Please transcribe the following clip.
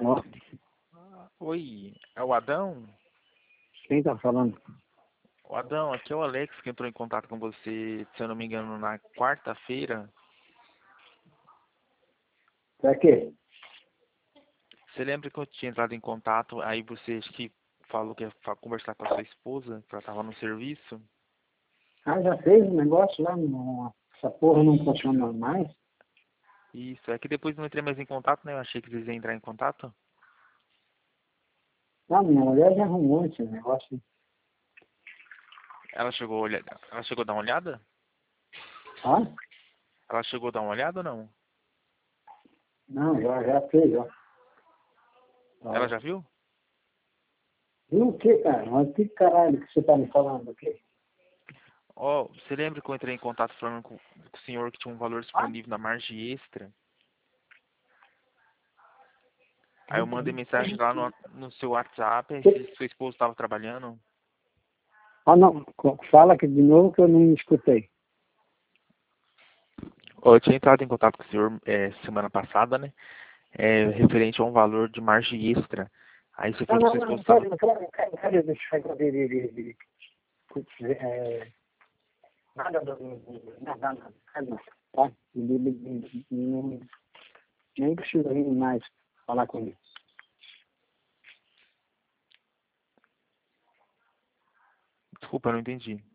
Ó, Oi, é o Adão? quem tá falando? O Adão, aqui é o Alex que entrou em contato com você, se eu não me engano, na quarta-feira. Pra quê? Você lembra que eu tinha entrado em contato, aí você acho que falou que ia conversar com a sua esposa, que ela estava no serviço? Ah, já fez o negócio lá? Essa porra não funciona mais? Isso, é que depois não entrei mais em contato, né? Eu achei que vocês iam entrar em contato. Não, minha mulher já arrumou esse negócio. Ela chegou a olhar, ela chegou a dar uma olhada? Ah? Ela chegou a dar uma olhada ou não? Não, já fez, ó. Ela Ó. já viu? Viu o que, cara? Mas que caralho que você tá me falando aqui? Ó, você lembra que eu entrei em contato falando com o senhor que tinha um valor Ah? disponível na margem extra? Aí eu mandei mensagem lá Uhum. no seu WhatsApp, aí se sua esposa estava trabalhando. Ah, não. Fala aqui de novo que eu não escutei. Ó, eu tinha entrado em contato com o senhor semana passada, né? Referente a um valor de margem extra. Aí você Não, falou que não, sua não, esposa não estava. quero, não quero, não quero, não quero deixar nada nada. Tá? Nem precisa vir mais falar comigo. Desculpa, eu não entendi.